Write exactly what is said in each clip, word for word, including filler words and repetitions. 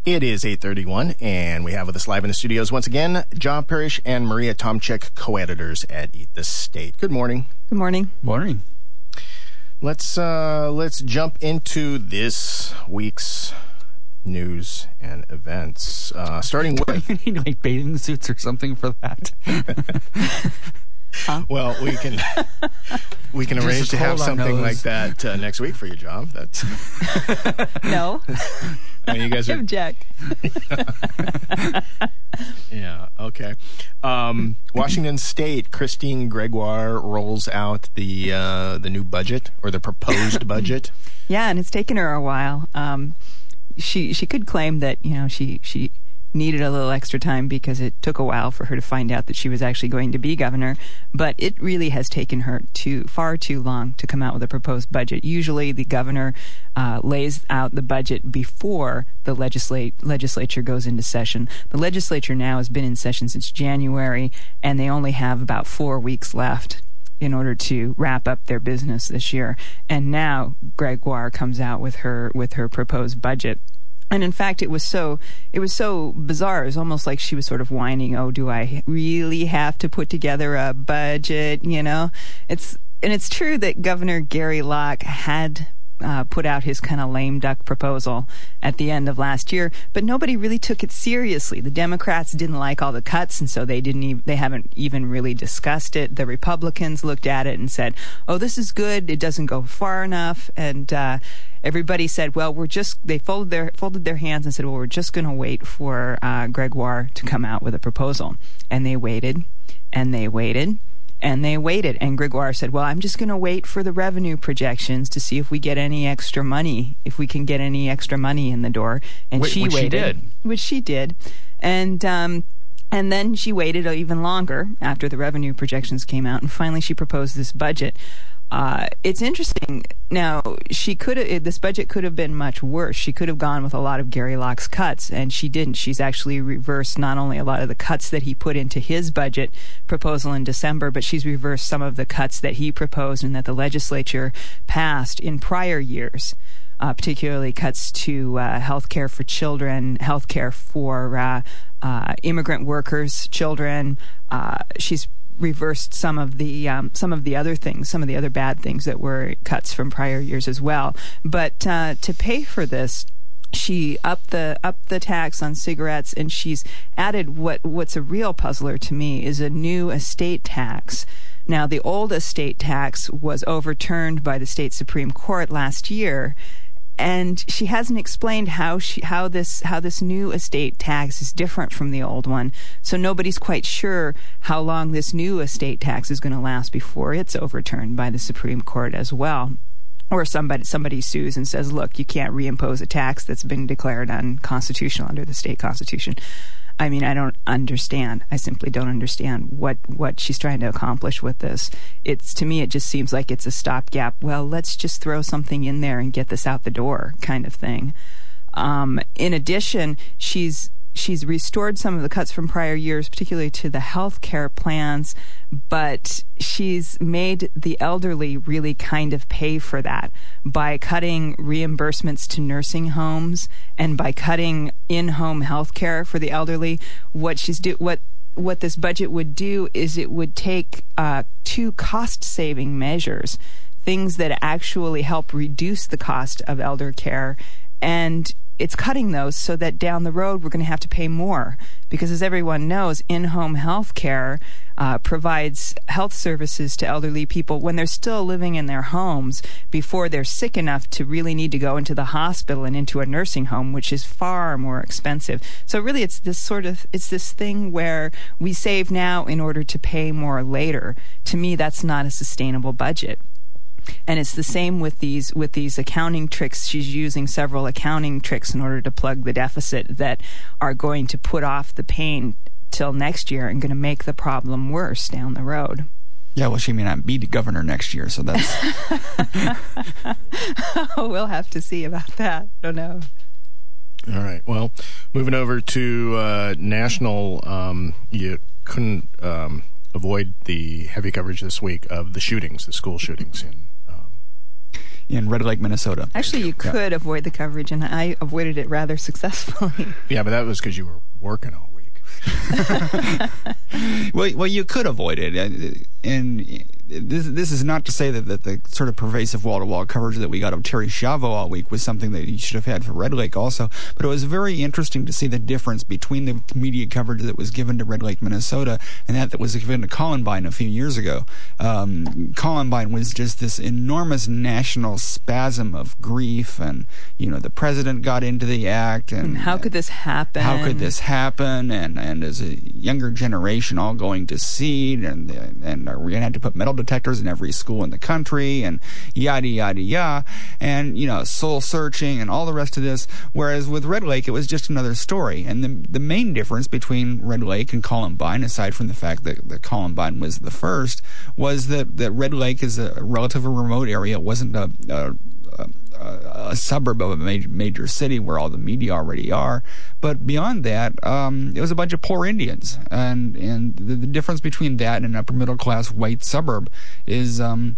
It is eight thirty-one, and we have with us live in the studios once again, John Parrish and Maria Tomczyk, co-editors at Eat the State. Good morning. Good morning. Morning. Let's uh, let's jump into this week's news and events. Uh, starting with, do you need like bathing suits or something for that? Huh? Well, we can we can arrange to have something like that uh, next week for you, John. That's no. I mean, you guys are object. Yeah. Okay. Um, Washington State, Christine Gregoire rolls out the uh, the new budget or the proposed budget. Yeah, and it's taken her a while. Um, she she could claim that you know she she. needed a little extra time because it took a while for her to find out that she was actually going to be governor, but it really has taken her too far too long to come out with a proposed budget. Usually the governor uh, lays out the budget before the legislate, legislature goes into session. The legislature now has been in session since January, and they only have about four weeks left in order to wrap up their business this year. And now Gregoire comes out with her with her proposed budget. And in fact, it was so it was so bizarre. It was almost like she was sort of whining, "Oh, do I really have to put together a budget?" You know, it's and it's true that Governor Gary Locke had uh, put out his kind of lame duck proposal at the end of last year, but nobody really took it seriously. The Democrats didn't like all the cuts, and so they didn't. Even, they haven't even really discussed it. The Republicans looked at it and said, "Oh, this is good. It doesn't go far enough," and uh, everybody said, well, we're just, they folded their folded their hands and said, well, we're just going to wait for uh, Gregoire to come out with a proposal. And they waited, and they waited, and they waited. And Gregoire said, well, I'm just going to wait for the revenue projections to see if we get any extra money, if we can get any extra money in the door. And Wait, she which waited. she did. Which she did. And, um, and then she waited even longer after the revenue projections came out, and finally she proposed this budget. Uh, it's interesting. Now, she could have, this budget could have been much worse. She could have gone with a lot of Gary Locke's cuts, and she didn't. She's actually reversed not only a lot of the cuts that he put into his budget proposal in December, but she's reversed some of the cuts that he proposed and that the legislature passed in prior years, uh, particularly cuts to uh, health care for children, health care for uh, uh, immigrant workers, children. Uh, she's reversed some of the um, some of the other things, some of the other bad things that were cuts from prior years as well. But uh, to pay for this, she upped the upped the tax on cigarettes, and she's added what what's a real puzzler to me is a new estate tax. Now, the old estate tax was overturned by the state Supreme Court last year. And she hasn't explained how she, how this how this new estate tax is different from the old one. So nobody's quite sure how long this new estate tax is going to last before it's overturned by the Supreme Court as well. Or somebody somebody sues and says, look, you can't reimpose a tax that's been declared unconstitutional under the state constitution. I mean, I don't understand. I simply don't understand what, what she's trying to accomplish with this. It's, to me, it just seems like it's a stopgap. Well, let's just throw something in there and get this out the door kind of thing. Um, in addition, she's she's restored some of the cuts from prior years, particularly to the health care plans, but she's made the elderly really kind of pay for that by cutting reimbursements to nursing homes and by cutting in-home health care for the elderly. What she's do what what this budget would do is it would take uh, two cost-saving measures, things that actually help reduce the cost of elder care, and it's cutting those so that down the road we're going to have to pay more. Because as everyone knows, in-home health care uh, provides health services to elderly people when they're still living in their homes before they're sick enough to really need to go into the hospital and into a nursing home, which is far more expensive. So really it's this sort of, it's this thing where we save now in order to pay more later. To me, that's not a sustainable budget. And it's the same with these with these accounting tricks. She's using several accounting tricks in order to plug the deficit that are going to put off the pain till next year and going to make the problem worse down the road. Yeah, well, she may not be the governor next year, so that's... We'll have to see about that. I don't know. All right. Well, moving over to uh, national, um, you couldn't um, avoid the heavy coverage this week of the shootings, the school shootings in in Red Lake, Minnesota. Actually, you could yeah. avoid the coverage, and I avoided it rather successfully. Yeah, but that was because you were working all week. well, well, you could avoid it, and, and this this is not to say that, that the sort of pervasive wall-to-wall coverage that we got of Terri Schiavo all week was something that you should have had for Red Lake also, but it was very interesting to see the difference between the media coverage that was given to Red Lake, Minnesota, and that that was given to Columbine a few years ago. Um, Columbine was just this enormous national spasm of grief, and you know the president got into the act, and, and how could this happen? How could this happen? And and as a younger generation all going to seed, and and we're gonna have to put metal detectors in every school in the country, and yada yada yada, and you know soul searching and all the rest of this. Whereas with Red Lake, it was just another story. And the the main difference between Red Lake and Columbine, aside from the fact that, that Columbine was the first, was that, that Red Lake is a relatively remote area. It wasn't a, a, a, a suburb of a major, major city where all the media already are. But beyond that, um, it was a bunch of poor Indians. And and the, the difference between that and an upper middle class white suburb is um,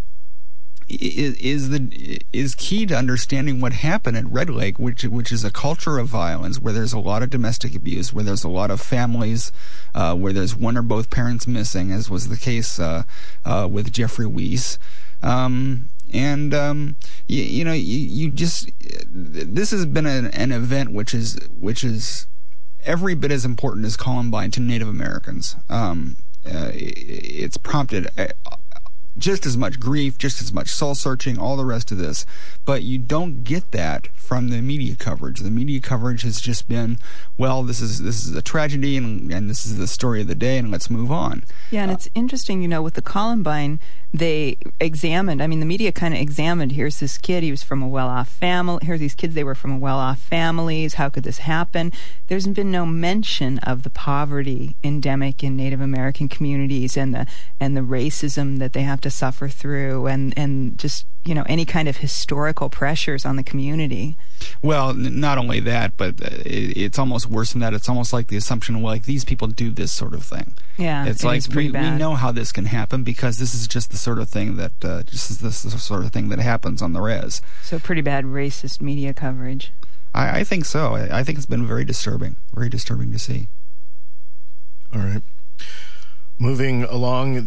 is, is the is key to understanding what happened at Red Lake, which which is a culture of violence where there's a lot of domestic abuse, where there's a lot of families, uh, where there's one or both parents missing, as was the case uh, uh, with Jeffrey Weiss. Um, and um, you, you know, you, you just this has been an, an event which is which is every bit as important as Columbine to Native Americans. Um, uh, it's prompted just as much grief, just as much soul searching, all the rest of this. But you don't get that from the media coverage. The media coverage has just been, well, this is this is a tragedy, and and this is the story of the day, and let's move on. Yeah, and uh, it's interesting, you know, with the Columbine, they examined, I mean, the media kind of examined, here's this kid, he was from a well-off family, here's these kids, they were from well-off families, how could this happen? There's been no mention of the poverty endemic in Native American communities and the and the racism that they have to suffer through, and, and just, you know, any kind of historical pressures on the community. Well, n- not only that, but uh, it, it's almost worse than that. It's almost like the assumption, well, like, these people do this sort of thing. Yeah, it's it like we, we know how this can happen because this is just the sort of thing that uh, just this the sort of thing that happens on the res. So pretty bad racist media coverage. I, I think so. I, I think it's been very disturbing, very disturbing to see. All right, moving along,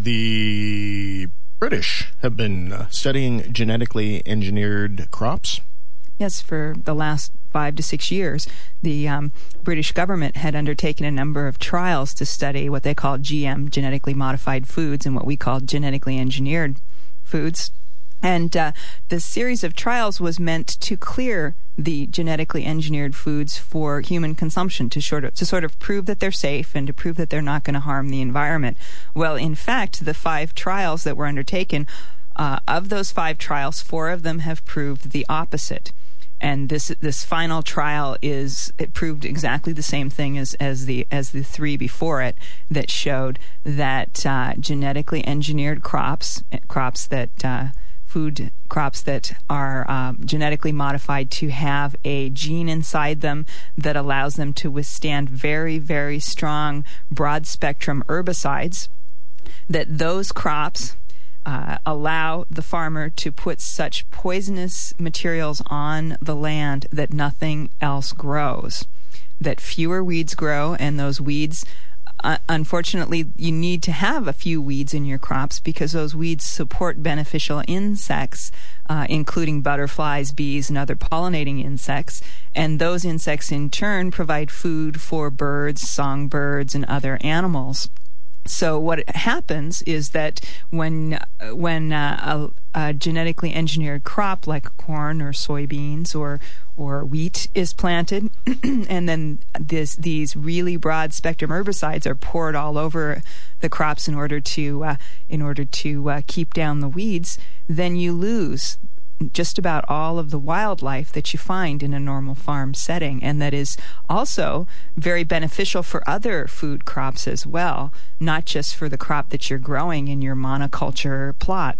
the British have been uh, studying genetically engineered crops. Yes, for the last five to six years, the um, British government had undertaken a number of trials to study what they call G M, genetically modified foods, and what we call genetically engineered foods. And uh, the series of trials was meant to clear the genetically engineered foods for human consumption, to sort of, to sort of prove that they're safe and to prove that they're not going to harm the environment. Well, in fact, the five trials that were undertaken, uh, of those five trials, four of them have proved the opposite. And this this final trial is it proved exactly the same thing as, as the as the three before it, that showed that uh, genetically engineered crops crops that uh, food crops that are um, genetically modified to have a gene inside them that allows them to withstand very, very strong broad spectrum herbicides, that those crops Uh, allow the farmer to put such poisonous materials on the land that nothing else grows, that fewer weeds grow, and those weeds, uh, unfortunately, you need to have a few weeds in your crops because those weeds support beneficial insects, uh, including butterflies, bees, and other pollinating insects, and those insects in turn provide food for birds, songbirds, and other animals. So what happens is that when when uh, a, a genetically engineered crop like corn or soybeans or or wheat is planted, and then this, these really broad spectrum herbicides are poured all over the crops in order to uh, in order to uh, keep down the weeds, then you lose just about all of the wildlife that you find in a normal farm setting, and that is also very beneficial for other food crops as well, not just for the crop that you're growing in your monoculture plot.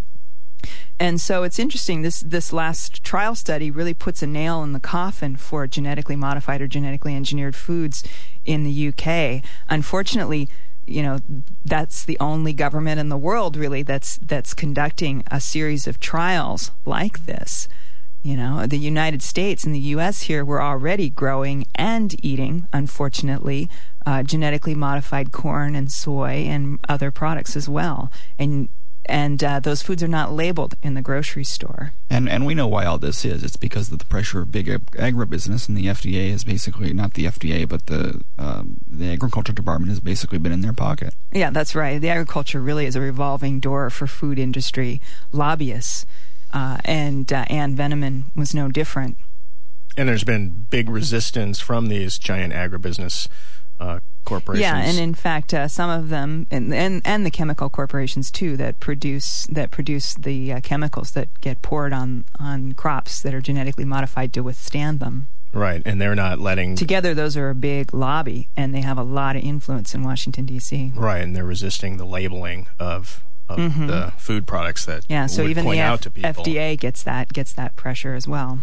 And so it's interesting, this this last trial study really puts a nail in the coffin for genetically modified or genetically engineered foods in the U K. Unfortunately, you know, that's the only government in the world really that's that's conducting a series of trials like this. You know, the United States and the U S here were already growing and eating, unfortunately, uh, genetically modified corn and soy and other products as well. And and uh, those foods are not labeled in the grocery store. And and we know why all this is. It's because of the pressure of big ag- agribusiness, and the F D A has basically, not the F D A, but the um, the Agriculture Department has basically been in their pocket. Yeah, that's right. The agriculture really is a revolving door for food industry lobbyists, uh, and uh, Ann Veneman was no different. And there's been big resistance from these giant agribusiness uh, corporations. Yeah, and in fact, uh, some of them, and, and and the chemical corporations too, that produce that produce the uh, chemicals that get poured on on crops that are genetically modified to withstand them. Right, and they're not letting... Together, those are a big lobby, and they have a lot of influence in Washington, D C Right, and they're resisting the labeling of, of mm-hmm. the food products that yeah, so would even point the F- out to people. F D A gets that gets that pressure as well.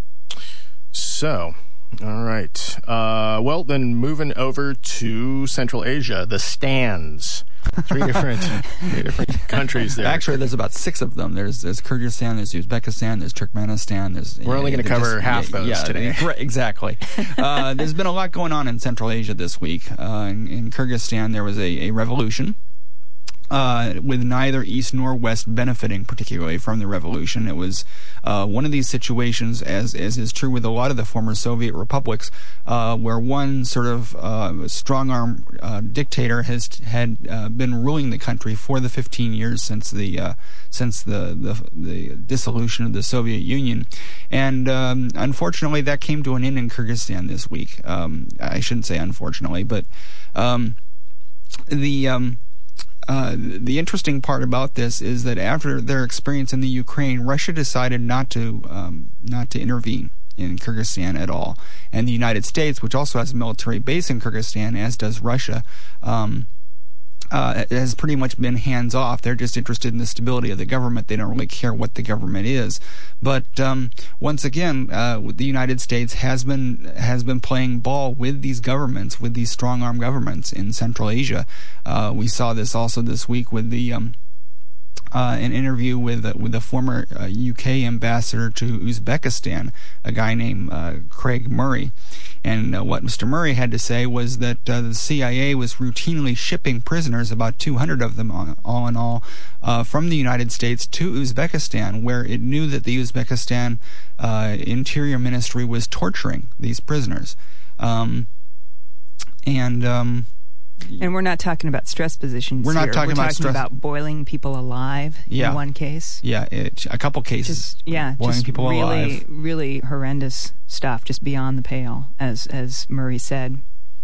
So, all right. Uh, well, then moving over to Central Asia, the stands. Three different, three different countries there. Actually, there's about six of them. There's there's Kyrgyzstan, there's Uzbekistan, there's Turkmenistan. There's we're only going to cover just, half yeah, those yeah, today. Right, exactly. uh, there's been a lot going on in Central Asia this week. Uh, in, in Kyrgyzstan, there was a, a revolution. Uh, with neither East nor West benefiting particularly from the revolution. It was uh, one of these situations, as as is true with a lot of the former Soviet republics, uh, where one sort of uh, strong-arm uh, dictator has had uh, been ruling the country for the fifteen years since the uh, since the, the the dissolution of the Soviet Union, and um, unfortunately that came to an end in Kyrgyzstan this week. Um, I shouldn't say unfortunately, but um, the um, Uh, the interesting part about this is that after their experience in the Ukraine, Russia decided not to um, not to intervene in Kyrgyzstan at all, and the United States, which also has a military base in Kyrgyzstan, as does Russia, um, uh, has pretty much been hands off. They're just interested in the stability of the government. They don't really care what the government is. But um, once again, uh, the United States has been has been playing ball with these governments, with these strong-arm governments in Central Asia. Uh, we saw this also this week with the um, uh, an interview with uh, with the former uh, U K ambassador to Uzbekistan, a guy named uh, Craig Murray. And uh, what Mister Murray had to say was that uh, the C I A was routinely shipping prisoners, about two hundred of them all, all in all, uh, from the United States to Uzbekistan, where it knew that the Uzbekistan uh, Interior Ministry was torturing these prisoners. Um, and... Um, And we're not talking about stress positions. We're not here. talking we're about talking stress. about boiling people alive Yeah. in one case. Yeah, it, a couple cases. Just, yeah, boiling just people really, alive. really horrendous stuff, just beyond the pale, as as Murray said.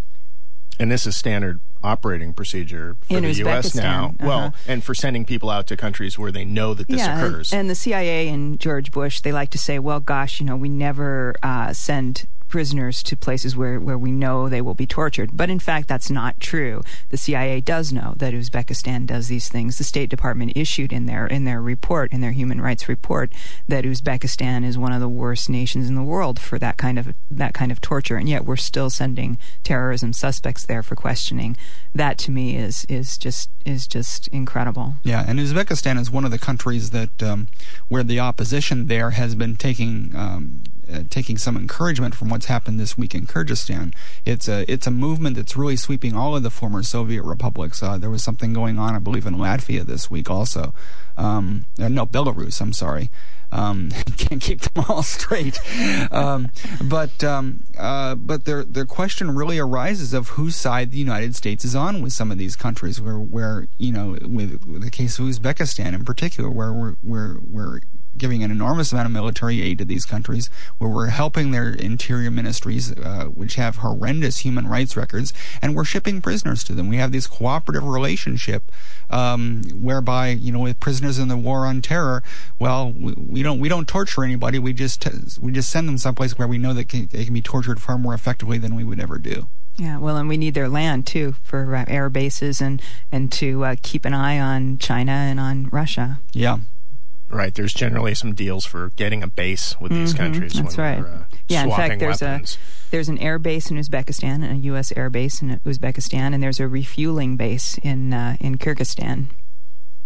And this is standard operating procedure for In the U S now. Uzbekistan, Well, uh-huh. and for sending people out to countries where they know that this yeah, occurs. And, and the C I A and George Bush, they like to say, well, gosh, you know, we never uh, send prisoners to places where, where we know they will be tortured. But in fact, that's not true. The C I A does know that Uzbekistan does these things. The State Department issued in their in their report, in their human rights report, that Uzbekistan is one of the worst nations in the world for that kind of that kind of torture, and yet we're still sending terrorism suspects there for questioning. That to me is is just is just incredible. Yeah, and Uzbekistan is one of the countries that um, where the opposition there has been taking um, uh, taking some encouragement from what's happened this week in Kyrgyzstan. It's a it's a movement that's really sweeping all of the former Soviet republics. Uh, there was something going on, I believe, in Latvia this week also. Um, uh, no, Belarus. I'm sorry. Um, can't keep them all straight. Um, but um, uh, but their their question really arises of whose side the United States is on with some of these countries, where where you know with, with the case of Uzbekistan in particular, where we're we're we're giving an enormous amount of military aid to these countries, where we're helping their interior ministries, uh, which have horrendous human rights records, and we're shipping prisoners to them. We have this cooperative relationship um, whereby, you know, with prisoners in the war on terror, well, we, we don't we don't torture anybody. We just we just send them someplace where we know that can, they can be tortured far more effectively than we would ever do. Yeah, well, and we need their land too for uh, air bases and and to uh, keep an eye on China and on Russia. Yeah. Right, there's generally some deals for getting a base with these Mm-hmm, countries. that's when right. We're, uh, yeah, in fact, there's weapons. a there's an air base in Uzbekistan and a U S air base in Uzbekistan, and there's a refueling base in uh, in Kyrgyzstan.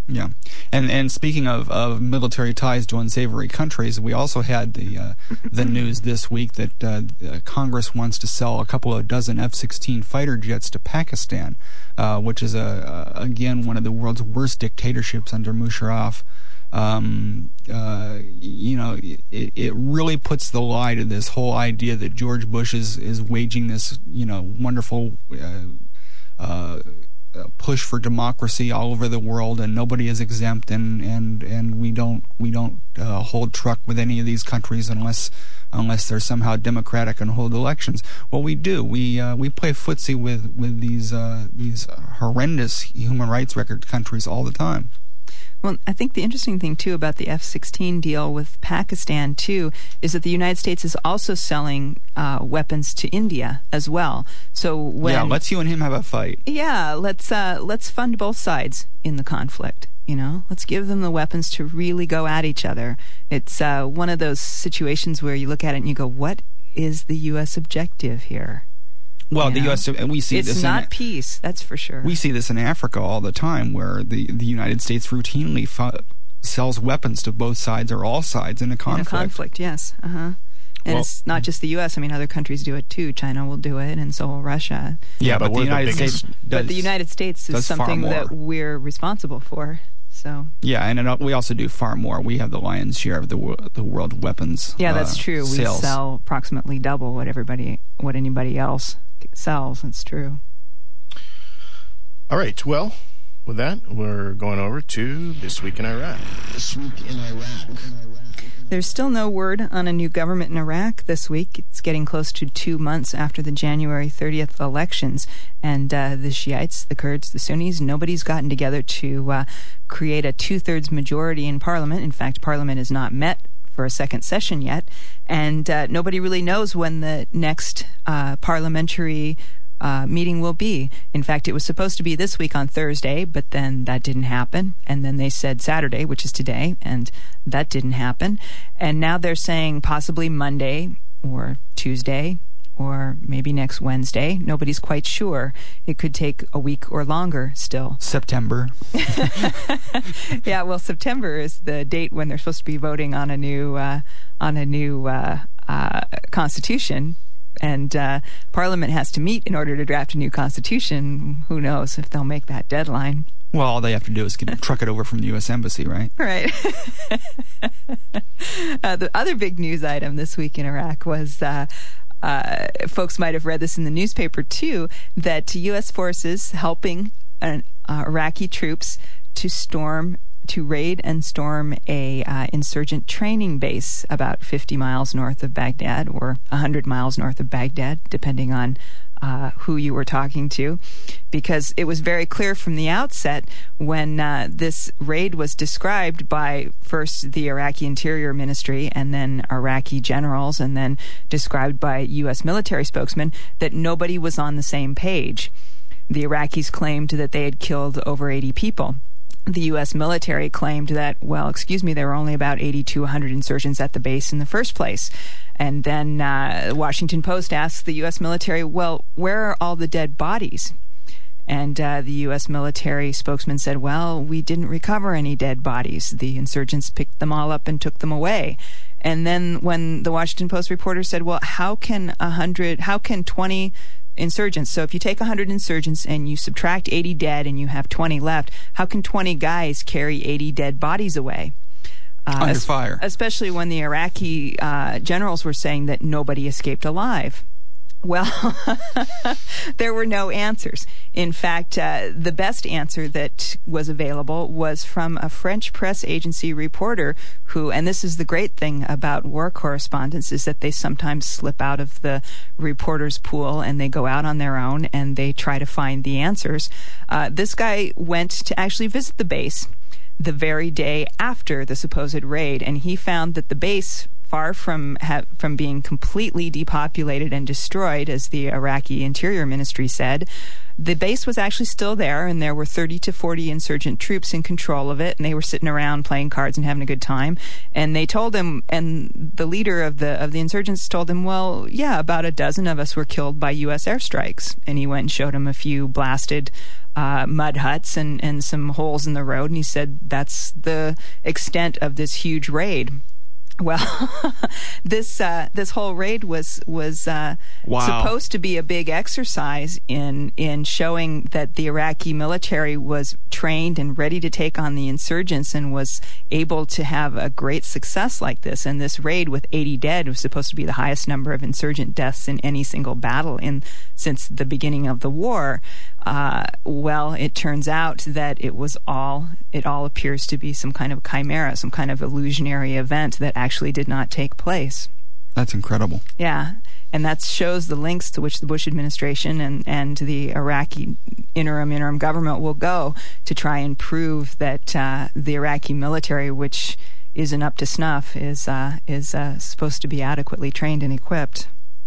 Yeah, and and speaking of, of military ties to unsavory countries, we also had the uh, the news this week that uh, Congress wants to sell a couple of dozen F sixteen fighter jets to Pakistan, uh, which is a, a again one of the world's worst dictatorships under Musharraf. Um, uh, you know, it, it really puts the lie to this whole idea that George Bush is is waging this you know wonderful. Uh, uh, Uh, push for democracy all over the world, and nobody is exempt, and and and we don't we don't uh, hold truck with any of these countries unless unless they're somehow democratic and hold elections. Well, we do. We uh, we play footsie with with these uh, these horrendous human rights record countries all the time. Well, I think the interesting thing, too, about the F sixteen deal with Pakistan, too, is that the United States is also selling uh, weapons to India as well. So when, yeah, let's you and him have a fight. Yeah, let's uh, let's fund both sides in the conflict. You know, let's give them the weapons to really go at each other. It's uh, one of those situations where you look at it and you go, what is the U S objective here? Well, you the know? U S and we see it's this. It's not in, peace, that's for sure. We see this in Africa all the time, where the the United States routinely fu- sells weapons to both sides or all sides in a conflict. In a conflict, yes. Uh huh. And well, it's not just the U S. I mean, other countries do it too. China will do it, and so will Russia. Yeah, but, but the United the States. Does, but the United States is something that we're responsible for. So. Yeah, and it, we also do far more. We have the lion's share of the the world weapons. Yeah, that's uh, true. We sales. sell approximately double what everybody, what anybody else sells. That's true. All right. Well, with that, we're going over to This Week in Iraq. This Week in Iraq. There's still no word on a new government in Iraq this week. It's getting close to two months after the January thirtieth elections. And uh, the Shiites, the Kurds, the Sunnis, nobody's gotten together to uh, create a two-thirds majority in Parliament. In fact, Parliament has not met for a second session yet. And uh, nobody really knows when the next uh, parliamentary Uh, meeting will be. In fact, it was supposed to be this week on Thursday, but then that didn't happen. And then they said Saturday, which is today, and that didn't happen. And now they're saying possibly Monday or Tuesday or maybe next Wednesday. Nobody's quite sure. It could take a week or longer still. September. Yeah, well, September is the date when they're supposed to be voting on a new uh, on a new uh, uh, constitution. And uh, Parliament has to meet in order to draft a new constitution. Who knows if they'll make that deadline. Well, all they have to do is get, truck it over from the U S Embassy, right? Right. uh, the other big news item this week in Iraq was, uh, uh, folks might have read this in the newspaper too, that U S forces helping uh, Iraqi troops to storm to raid and storm a uh, insurgent training base about fifty miles north of Baghdad, or one hundred miles north of Baghdad, depending on uh, who you were talking to, because it was very clear from the outset when uh, this raid was described by first the Iraqi Interior Ministry and then Iraqi generals and then described by U S military spokesmen that nobody was on the same page. The Iraqis claimed that they had killed over eighty people. The U S military claimed that, well, excuse me, there were only about eighty to one hundred insurgents at the base in the first place. And then uh, the Washington Post asked the U S military, well, where are all the dead bodies? And uh, the U S military spokesman said, well, we didn't recover any dead bodies. The insurgents picked them all up and took them away. And then when the Washington Post reporter said, well, how can a hundred, how can twenty insurgents, so if you take one hundred insurgents and you subtract eighty dead and you have twenty left, how can twenty guys carry eighty dead bodies away? Uh, Under es- fire. Especially when the Iraqi uh, generals were saying that nobody escaped alive. Well, there were no answers. In fact, uh, the best answer that was available was from a French press agency reporter who, and this is the great thing about war correspondents, is that they sometimes slip out of the reporter's pool and they go out on their own and they try to find the answers. Uh, this guy went to actually visit the base the very day after the supposed raid, and he found that the base, far from ha- from being completely depopulated and destroyed, as the Iraqi Interior Ministry said, the base was actually still there, and there were thirty to forty insurgent troops in control of it, and they were sitting around playing cards and having a good time. And they told him, and the leader of the of the insurgents told him, well, yeah, about a dozen of us were killed by U S airstrikes. And he went and showed him a few blasted uh, mud huts and, and some holes in the road. And he said that's the extent of this huge raid. Well, this uh, this whole raid was was uh, wow. supposed to be a big exercise in in showing that the Iraqi military was trained and ready to take on the insurgents and was able to have a great success like this. And this raid with eighty dead was supposed to be the highest number of insurgent deaths in any single battle in since the beginning of the war. Uh, well, it turns out that it was all, it all appears to be some kind of chimera, some kind of illusionary event that actually did not take place. That's incredible. Yeah, and that shows the lengths to which the Bush administration and, and the Iraqi interim interim government will go to try and prove that uh, the Iraqi military, which isn't up to snuff, is uh, is uh, supposed to be adequately trained and equipped.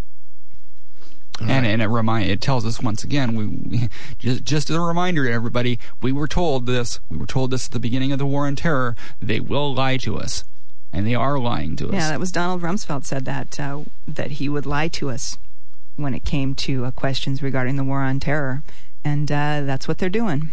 Right. And and it remind it tells us once again, we, we just just as a reminder to everybody, we were told this. We were told this at the beginning of the War on Terror. They will lie to us, and they are lying to us. Yeah, that was Donald Rumsfeld said that uh, that he would lie to us when it came to uh, questions regarding the War on Terror, and uh, that's what they're doing.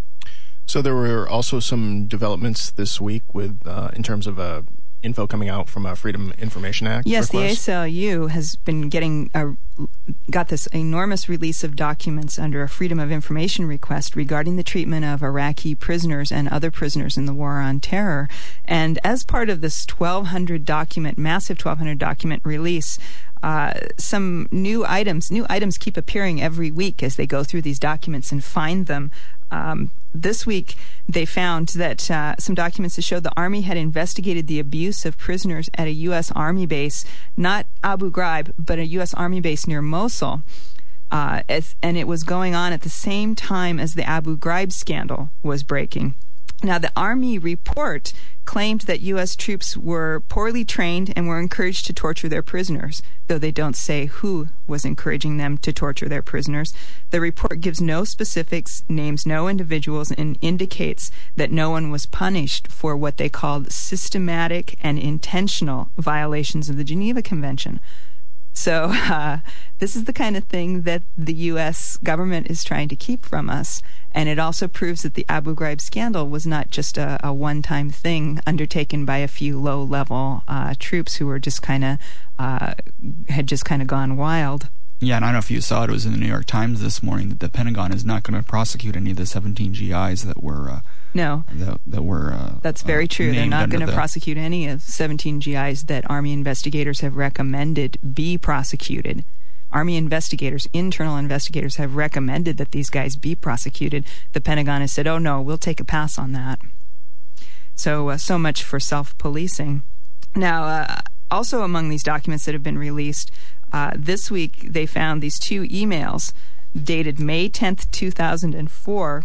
So there were also some developments this week with uh, in terms of uh, info coming out from a Freedom Information Act Yes, request. The A C L U has been getting a, got this enormous release of documents under a Freedom of Information request regarding the treatment of Iraqi prisoners and other prisoners in the War on Terror. And as part of this twelve hundred document, massive twelve hundred document release, Uh, some new items, new items keep appearing every week as they go through these documents and find them. Um, this week, they found that uh, some documents that showed the Army had investigated the abuse of prisoners at a U S. Army base, not Abu Ghraib, but a U S. Army base near Mosul. Uh, as, and it was going on at the same time as the Abu Ghraib scandal was breaking. Now, the Army report claimed that U S troops were poorly trained and were encouraged to torture their prisoners, though they don't say who was encouraging them to torture their prisoners. The report gives no specifics, names no individuals, and indicates that no one was punished for what they called systematic and intentional violations of the Geneva Convention. So uh, this is the kind of thing that the U S government is trying to keep from us. And it also proves that the Abu Ghraib scandal was not just a, a one-time thing undertaken by a few low-level uh, troops who were just kind of uh, had just kind of gone wild. Yeah, and I don't know if you saw it. It was in the New York Times this morning that the Pentagon is not going to prosecute any of the seventeen G Is that were uh, no that, that were. Uh, That's very uh, true. They're not going to the... prosecute any of seventeen G Is that Army investigators have recommended be prosecuted. Army investigators, internal investigators, have recommended that these guys be prosecuted. The Pentagon has said, oh, no, we'll take a pass on that. So, uh, so much for self-policing. Now, uh, also among these documents that have been released, uh, this week they found these two emails dated May tenth, two thousand four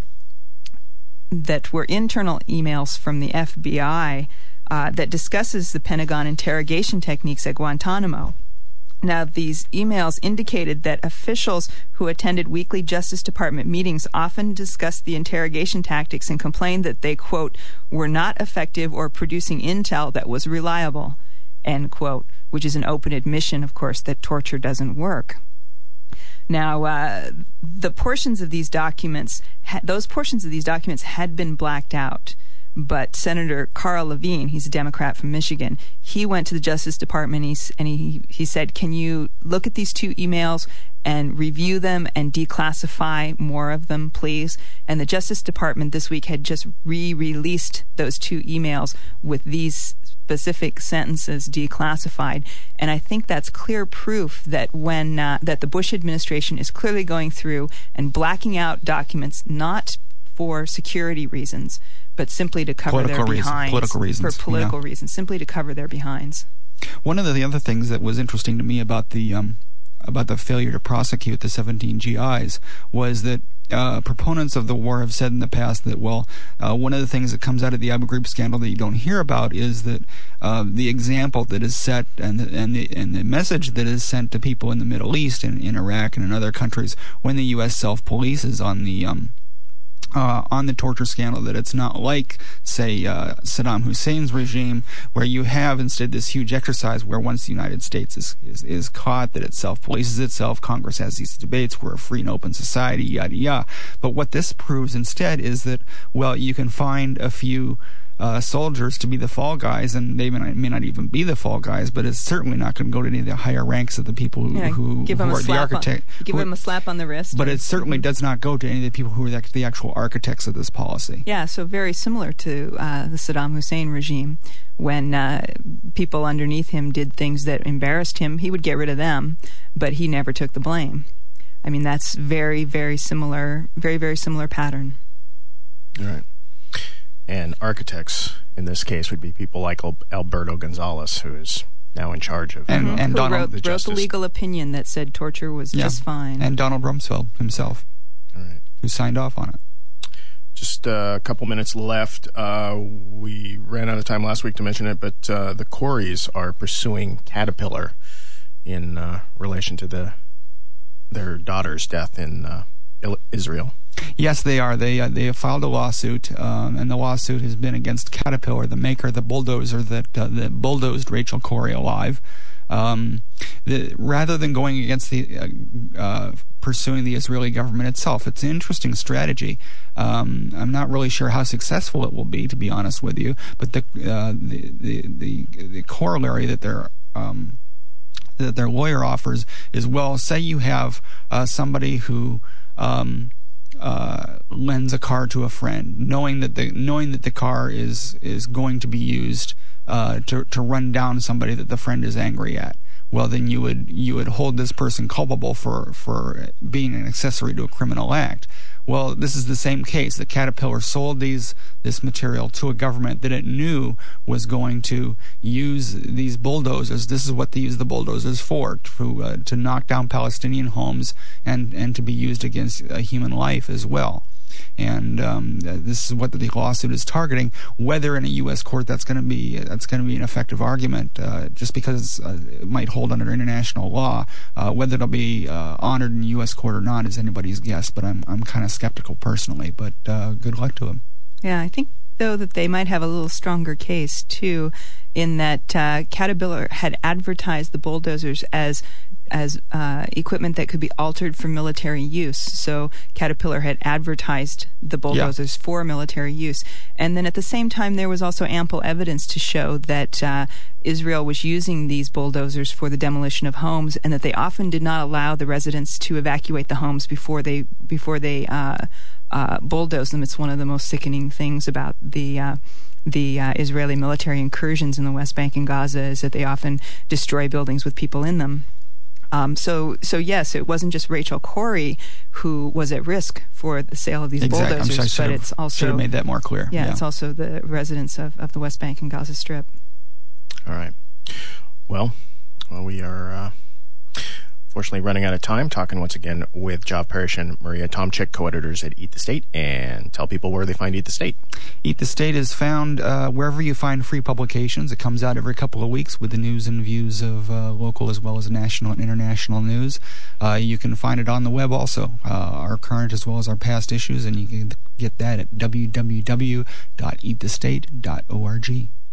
that were internal emails from the F B I uh, that discusses the Pentagon interrogation techniques at Guantanamo. Now, these emails indicated that officials who attended weekly Justice Department meetings often discussed the interrogation tactics and complained that they, quote, were not effective or producing intel that was reliable, end quote, which is an open admission, of course, that torture doesn't work. Now, uh, the portions of these documents, ha- those portions of these documents had been blacked out. But Senator Carl Levine, he's a Democrat from Michigan, he went to the Justice Department and he, and he, he said, can you look at these two emails and review them and declassify more of them, please? And the Justice Department this week had just re-released those two emails with these specific sentences declassified. And I think that's clear proof that when uh, that the Bush administration is clearly going through and blacking out documents not for security reasons, but simply to cover political their reason, behinds. Political reasons. For political yeah. reasons, simply to cover their behinds. One of the other things that was interesting to me about the um, about the failure to prosecute the seventeen G Is was that uh, proponents of the war have said in the past that, well, uh, one of the things that comes out of the Abu Ghraib scandal that you don't hear about is that uh, the example that is set and the, and the and the message that is sent to people in the Middle East and in Iraq and in other countries when the U S self-polices on the um, Uh, on the torture scandal, that it's not like, say, uh, Saddam Hussein's regime, where you have instead this huge exercise where once the United States is, is, is caught, that it self-polices itself, Congress has these debates, we're a free and open society, yada yada. But what this proves instead is that, well, you can find a few Uh, soldiers to be the fall guys, and they may not, may not even be the fall guys, but it's certainly not going to go to any of the higher ranks of the people who, yeah, who, give who them are a the slap architect. On, give who, them a slap on the wrist. But it certainly does not go to any of the people who are the, the actual architects of this policy. Yeah, so very similar to uh, the Saddam Hussein regime. When uh, people underneath him did things that embarrassed him, he would get rid of them, but he never took the blame. I mean, that's very, very similar, very, very similar pattern. All right. And architects in this case would be people like Alberto Gonzales, who is now in charge of and, uh, and who Donald wrote, the wrote the legal opinion that said torture was yeah. just fine. And Donald Rumsfeld himself, All right. who signed off on it. Just uh, a couple minutes left. Uh, we ran out of time last week to mention it, but uh, the Corys are pursuing Caterpillar in uh, relation to the their daughter's death in uh, Israel. Yes, they are. They uh, they have filed a lawsuit, um, and the lawsuit has been against Caterpillar, the maker of the bulldozer that uh, that bulldozed Rachel Corrie alive. Um, the, rather than going against the uh, uh, pursuing the Israeli government itself, it's an interesting strategy. Um, I'm not really sure how successful it will be, to be honest with you. But the uh, the, the the the corollary that they're um, that their lawyer offers is, well, say you have uh, somebody who um, uh, lends a car to a friend, knowing that the knowing that the car is is going to be used uh, to to run down somebody that the friend is angry at. Well, then you would you would hold this person culpable for for being an accessory to a criminal act. Well, this is the same case. The Caterpillar sold these this material to a government that it knew was going to use these bulldozers. This is what they use the bulldozers for, to uh, to knock down Palestinian homes and and to be used against uh, human life as well. And um, this is what the lawsuit is targeting. Whether in a U S court that's going to be that's going to be an effective argument, uh, just because uh, it might hold under international law. Uh, whether it'll be uh, honored in U S court or not is anybody's guess. But I'm I'm kind of skeptical personally. But uh, good luck to him. Yeah, I think though that they might have a little stronger case too, in that uh, Caterpillar had advertised the bulldozers as as uh, equipment that could be altered for military use. So Caterpillar had advertised the bulldozers yeah. for military use. And then at the same time, there was also ample evidence to show that uh, Israel was using these bulldozers for the demolition of homes, and that they often did not allow the residents to evacuate the homes before they before they uh, uh, bulldozed them. It's one of the most sickening things about the uh, the uh, Israeli military incursions in the West Bank and Gaza is that they often destroy buildings with people in them. Um, so, so yes, it wasn't just Rachel Corrie who was at risk for the sale of these exactly. bulldozers, I'm sorry, but it's also should have made that more clear. Yeah, yeah, it's also the residents of, of the West Bank and Gaza Strip. All right. Well, well we are uh, fortunately running out of time. Talking once again with Job Parrish and Maria Tomczyk, co-editors at Eat the State, and tell people where they find Eat the State. Eat the State is found uh, wherever you find free publications. It comes out every couple of weeks with the news and views of uh, local as well as national and international news. Uh, you can find it on the web also, uh, our current as well as our past issues, and you can get that at w w w dot eat the state dot org.